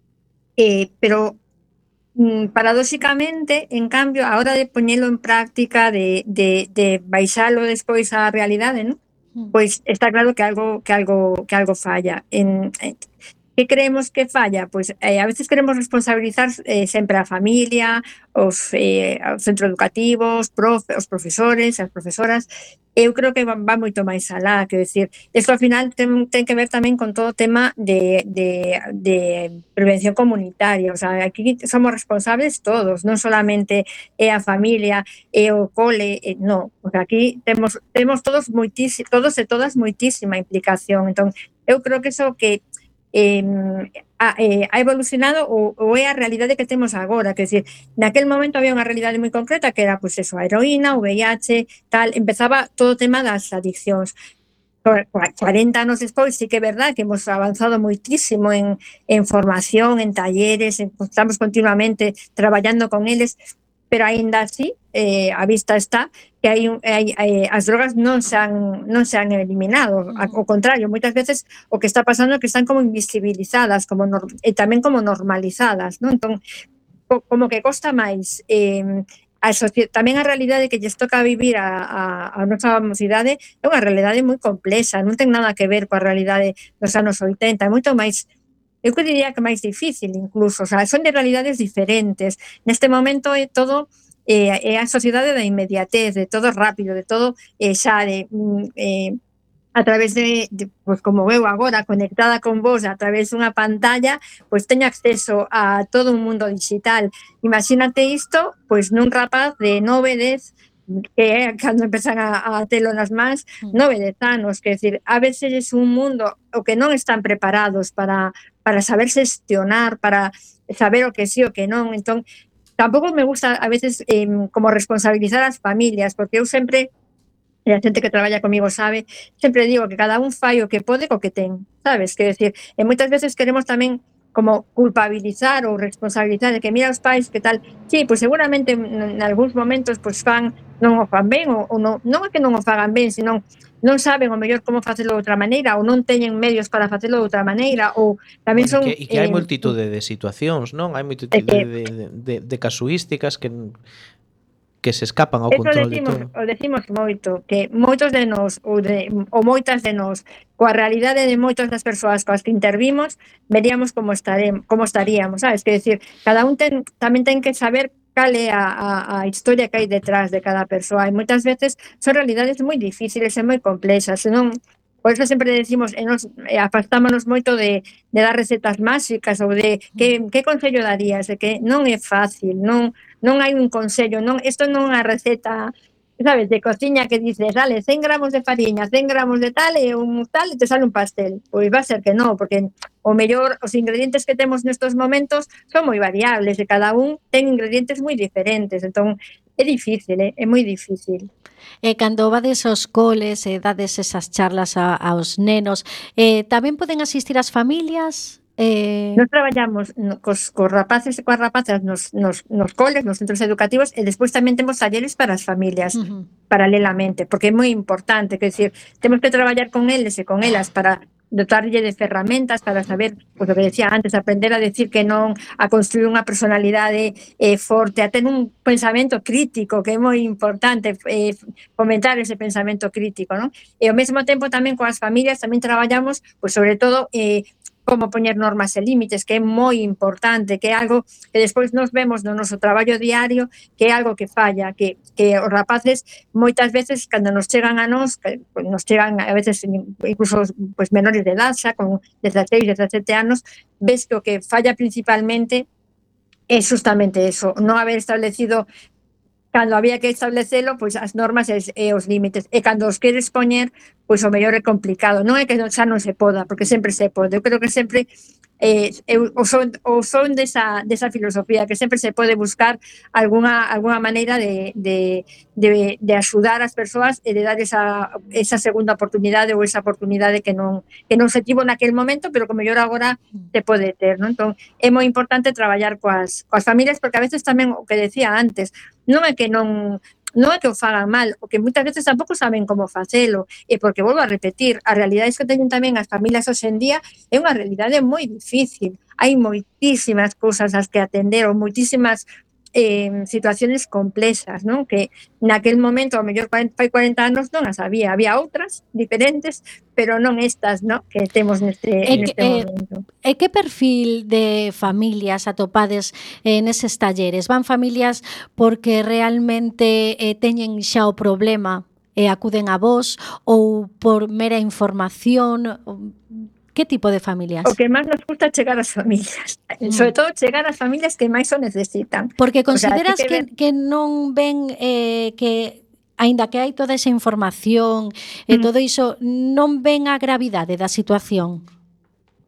pero paradóxicamente, en cambio, a hora de poñelo en práctica, de baixalo despois á realidade, non? Pois está claro que algo falla. Que creemos que falla? Pois a veces queremos responsabilizar sempre a familia, os centros educativos, os profesores, as profesoras. Eu creo que va moito máis alá, quero dicir, isto ao final ten que ver tamén con todo o tema de prevención comunitaria, o sea, aquí somos responsables todos, non solamente é a familia, é o cole, non, porque aquí temos todos e todas moitísima implicación, entón, eu creo que iso que ha evolucionado ou é a realidade que temos agora, que decir, naquel momento había unha realidade moi concreta que era, pois eso, a heroína, o VIH, tal, empezaba todo o tema das adiccións. 40 anos despois sí que é verdad que hemos avanzado moitísimo en formación, en talleres, estamos continuamente traballando con eles, pero aínda así a vista está que as drogas non se han eliminado, ao contrario, moitas veces o que está pasando é que están como invisibilizadas e tamén como normalizadas, non? Entón, como que costa máis tamén a realidade que lles toca vivir a nosa mocidade é unha realidade moi complexa, non ten nada que ver coa realidade dos anos 80, é moito máis, eu que diría que máis difícil incluso, o sea, son de realidades diferentes. Neste momento é todo é a sociedade da inmediatez, de todo rápido, de todo xa a través pues como veo agora, conectada con vos a través dunha pantalla, pues teño acceso a todo un mundo digital. Imagínate isto, pues nun rapaz de 9, 10, que é cando empezan a telo nas mans, 9, 10 anos, que decir, a veces é un mundo o que non están preparados para saber xestionar, para saber o que sí o que non. Entón, tampouco me gusta a veces como responsabilizar as familias, porque eu sempre, e a xente que traballa comigo sabe, sempre digo que cada un fai o que pode co que ten, sabes? Que decir, e moitas veces queremos tamén como culpabilizar ou responsabilizar de que mira os pais que tal, sí, pois seguramente en algúns momentos pois non o fan ben ou non é que non o fagan ben, senón non saben o mellor como facelo de outra maneira ou non teñen medios para facelo de outra maneira ou tamén son... E que hai multitude de situacións, non? Hai multitude de casuísticas que se escapan ao control de todo. O decimos moito, que moitos de nós ou moitas de nós coa realidade de moitas das persoas coas que intervimos veríamos como estaríamos, sabes? Que decir, cada un tamén ten que saber cal é a historia que hai detrás de cada persoa e moitas veces son realidades moi difíciles e moi complexas, senón por eso sempre decimos, nos afastámonos moito de dar recetas máxicas ou de que consello darías, de que non é fácil, non hai un consello, isto non é unha receta, sabes, de cociña que dices, dale, 100 gramos de fariña, 100 gramos de tal e te sale un pastel. Pois va a ser que non, porque o mellor os ingredientes que temos nestos momentos son moi variables e cada un ten ingredientes moi diferentes, entón é difícil, é moi difícil. E cando vades aos coles e dades esas charlas aos nenos, tamén poden asistir as familias? Nos traballamos cos rapaces e coas rapazas nos coles, nos centros educativos e despois tamén temos talleres para as familias paralelamente, porque é moi importante, que decir, temos que traballar con eles e con elas para dotarlle de ferramentas para saber, pois o que decía antes, aprender a decir que non, a construir unha personalidade forte, a ter un pensamento crítico, que é moi importante fomentar ese pensamento crítico, non? E ao mesmo tempo tamén coas familias tamén traballamos, pois sobre todo como poñer normas e límites, que é moi importante, que é algo que despois nos vemos no noso traballo diario, que é algo que falla, que os rapaces moitas veces cando nos chegan a nós, que nos chegan a veces incluso pues, menores de edad, xa con 16, 17 anos, ves que o que falla principalmente é justamente eso, non haber establecido cando había que establecelo, pois as normas e os límites. E cando os queres poñer, pois o mellor é complicado. Non é que xa non se poda, porque sempre se pode. Eu creo que sempre o son desa filosofía, que sempre se pode buscar alguna maneira de axudar as persoas e de dar esa segunda oportunidade ou esa oportunidade que non se tivo naquel momento, pero que mellor agora se pode ter, non? Entón, é moi importante traballar coas familias, porque a veces tamén o que decía antes, non é que o fagan mal, o que moitas veces tampouco saben como facelo, e porque, volvo a repetir, as realidades que teñen tamén as familias hoxe en día é unha realidade moi difícil, hai moitísimas cousas as que atender, ou moitísimas situaciones complexas, non? Que naquel momento, ao mellor fai 40 anos non as había outras diferentes, pero non estas, non? Que temos neste momento. E que perfil de familias atopades neses talleres? Van familias porque realmente teñen xa o problema e acuden a vos, ou por mera información? Que tipo de familias? O que máis nos gusta é chegar ás familias, sobre todo chegar ás familias que máis o necesitan. Porque consideras que non ven que, aínda que hai toda esa información e todo iso, non ven a gravidade da situación?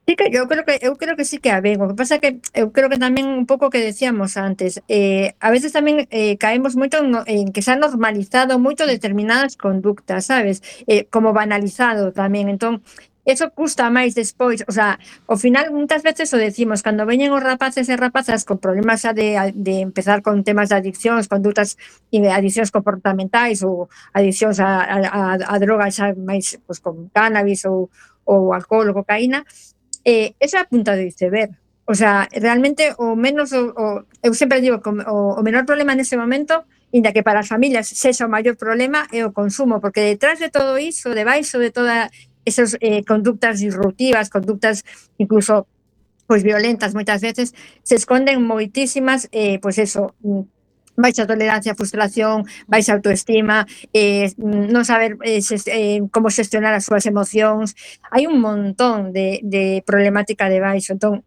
Sí que eu creo que sí que a ven. O que pasa é que eu creo que tamén un pouco o que decíamos antes, a veces tamén caemos moito en que se ha normalizado moito determinadas conductas, sabes? Como banalizado tamén. Entón, eso custa máis despois, o sea, ao final muitas veces o decimos, cando veñen os rapaces e rapazas con problemas xa de empezar con temas de adiccións, condutas adiccións comportamentais ou adiccións a drogas xa máis pois, con cannabis ou alcohol ou cocaína. Esa é a punta do iceberg. O sea, realmente o menos eu sempre digo que o menor problema nese momento, inda que para as familias sexa o maior problema, é o consumo, porque detrás de todo iso, debaixo de todas esas conductas disruptivas, conductas incluso pois violentas moitas veces, se esconden moitísimas, pois eso, baixa tolerancia, frustración, baixa autoestima, non saber como xestionar as súas emocións. Hai un montón de problemática debaixo. Entón,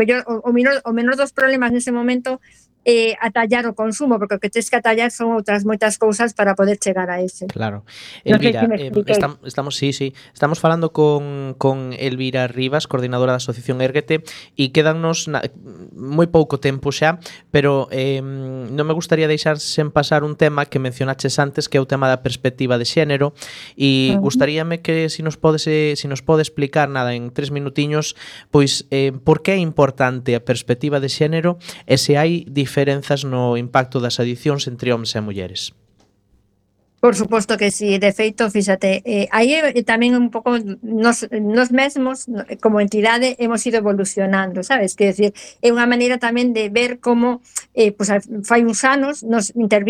o menor dos problemas nese momento é atallar o consumo, porque o que tens que atallar son outras moitas cousas para poder chegar a ese. Claro. Non sei se Elvira, me expliquei. estamos falando con Elvira Rivas, coordinadora da Asociación Érguete, e quédanos moi pouco tempo xa, pero non me gustaría deixar sen pasar un tema que mencionaches antes, que é o tema da perspectiva de xénero, e gustaríame que si nos pode explicar nada en 3 minutiños, pois por que é importante a perspectiva de xénero e se hai diferenzas no impacto das adiccións entre homes e mulleres. Por suposto que sí, de feito, fíxate, aí tamén un pouco nos mesmos, como entidade, hemos ido evolucionando, sabes? Que decir, é unha maneira tamén de ver como, pois, fai uns anos nos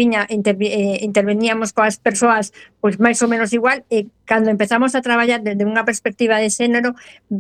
interveníamos coas persoas pois máis ou menos igual, e cando empezamos a traballar desde unha perspectiva de xénero,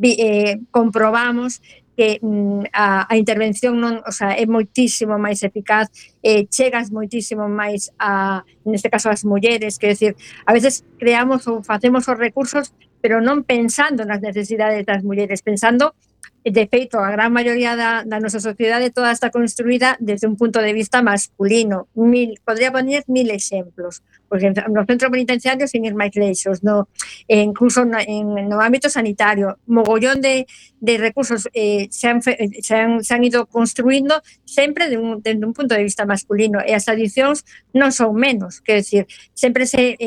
comprobamos que a intervención non, o sea, é moitísimo máis eficaz, chegas moitísimo máis neste caso as mulleres, que decir, a veces creamos ou facemos os recursos, pero non pensando nas necesidades das mulleres, pensando, de feito, a gran maioría da nosa sociedade toda está construída desde un punto de vista masculino. Podría poner 1000 exemplos, porque no centro penitenciario sin ir máis leixos, incluso no ámbito sanitario, mogollón de recursos se han ido construindo sempre desde un punto de vista masculino, e as adiccións non son menos, quer decir, sempre se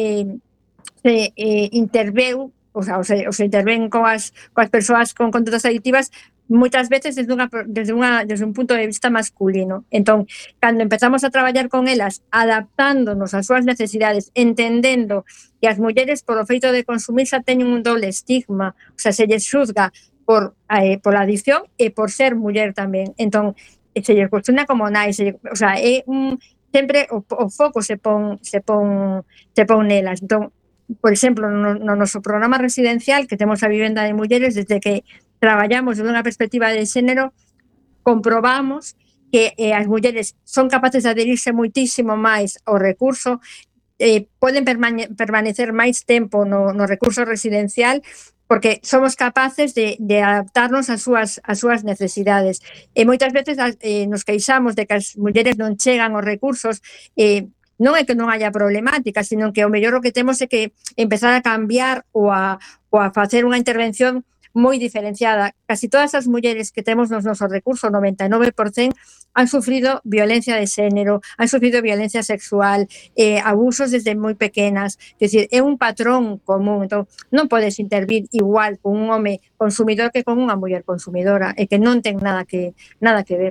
interveu, o sea, se interven coas persoas con condutas adictivas moitas veces desde un punto de vista masculino. Entón, cando empezamos a traballar con elas, adaptándonos ás súas necesidades, entendendo que as mulleres, polo feito de consumir, xa teñen un doble estigma, o sea, se lles xuzga pola adicción e por ser muller tamén. Entón, se lles cuestiona como nais, o sea, sempre o foco se pon nelas. Entón, por exemplo, no noso programa residencial que temos a vivenda de mulleres, desde que traballamos desde unha perspectiva de xénero, comprobamos que as mulleres son capaces de adherirse moitísimo máis ao recurso, poden permanecer máis tempo no recurso residencial, porque somos capaces de adaptarnos ás súas necesidades. E moitas veces nos queixamos de que as mulleres non chegan aos recursos, non é que non haya problemática, sino que o mellor o que temos é que empezar a cambiar ou a facer unha intervención moi diferenciada. Casi todas as mulleres que temos nos nosos recursos, 99%, han sufrido violencia de xénero, han sufrido violencia sexual, abusos desde moi pequenas. É dicir, é un patrón común. Entón, non podes intervir igual con un home consumidor que con unha muller consumidora, e que non ten nada que ver.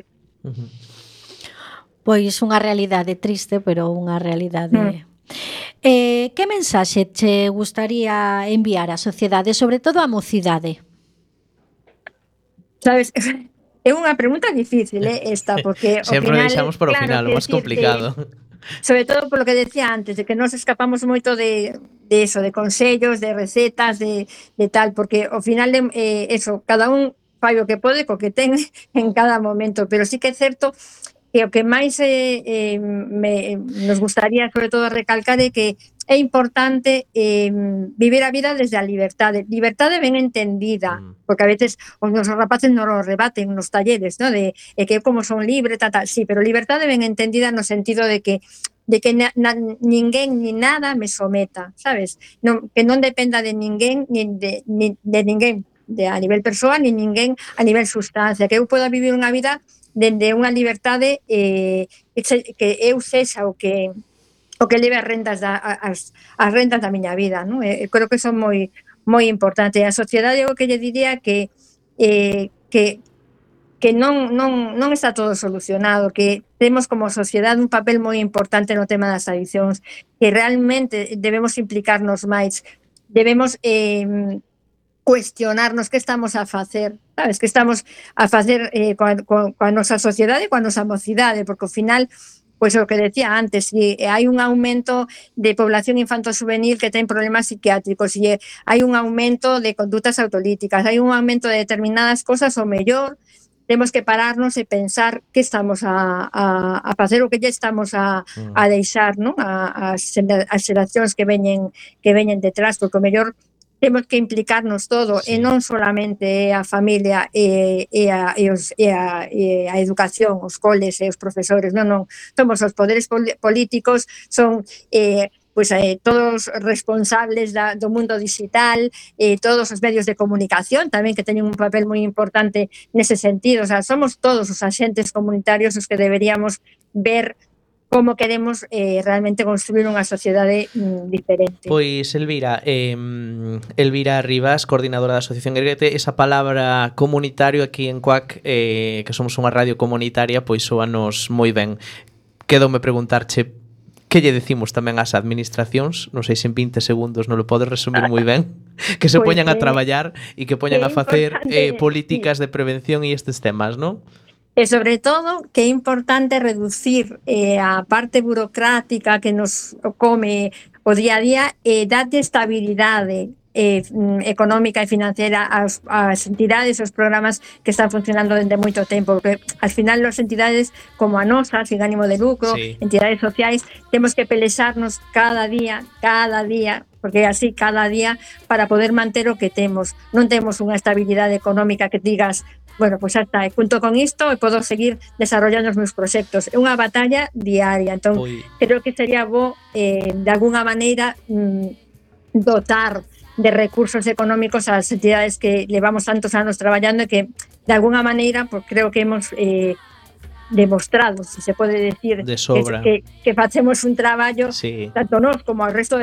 Pois unha realidade triste, pero unha realidade. Que mensaxe che gustaría enviar á sociedade, sobre todo á mocidade? Sabes, é unha pregunta difícil, esta, porque sempre o deixamos para o final, o máis complicado. Sobre todo polo que decía antes, de que nos escapamos moito de eso, de consellos, de recetas, de tal, porque ao final eso, cada un fai o que pode co que ten en cada momento, pero sí que é certo que o que máis nos gustaría sobre todo recalcar é que é importante vivir a vida desde a liberdade ben entendida, porque a veces os nosos rapaces non o rebaten nos talleres, ¿no? De que como son libre, tal, sí, pero liberdade ben entendida no sentido de que ninguén ni nada me someta, sabes? Que non dependa de ninguén ni de ninguén, a nivel persoa, nin ninguén a nivel sustancia, que eu poda vivir unha vida dende unha liberdade que eu sexa o que leve as rentas da miña vida, non? Creo que son moi importante. A sociedade, o que lle diría que non está todo solucionado, que temos como sociedade un papel moi importante no tema das adiccións, que realmente debemos implicarnos máis, debemos cuestionarnos que estamos a facer, sabes, que estamos a facer coa nosa sociedade e coa nosa mocidade, porque ao final, pois o que decía antes, si hai un aumento de población infanto-juvenil que ten problemas psiquiátricos, si hai un aumento de condutas autolíticas, hai un aumento de determinadas cosas, o mellor temos que pararnos e pensar que estamos a facer o que lle estamos a deixar, non? As xeracións que veñen detrás, porque o mellor temos que implicarnos todo, e non solamente a familia e a educación, os coles e os profesores, non. Somos os poderes políticos, son todos responsables do mundo digital, todos os medios de comunicación tamén que teñen un papel moi importante nese sentido, o sea, somos todos os axentes comunitarios os que deberíamos ver como queremos realmente construir unha sociedade diferente. Pois Elvira Rivas, coordinadora da Asociación Erguete, esa palabra comunitario aquí en CUAC, que somos unha radio comunitaria, pois soanos moi ben. Quedoume preguntarche que lle decimos tamén ás administracións, non sei se en 20 segundos non lo podes resumir moi ben, que se poñan a traballar e que poñan a facer políticas de prevención e estes temas, non? E sobre todo que é importante reducir a parte burocrática que nos come o día a día e darlle estabilidade económica e financiera ás entidades, aos programas que están funcionando dende moito tempo, porque al final as entidades como a nosa, sin ánimo de lucro, entidades sociais, temos que pelexarnos cada día, porque así cada día, para poder manter o que temos. Non temos unha estabilidade económica que digas, bueno, pues xa está, junto con isto e podo seguir desarrollando os meus proxectos. É unha batalla diaria, entón creo que sería bo de alguna maneira dotar de recursos económicos ás entidades que levamos tantos anos traballando e que de alguna maneira pues, creo que hemos demostrado, se pode decir, de sobra, que facemos un traballo tanto nós como ao resto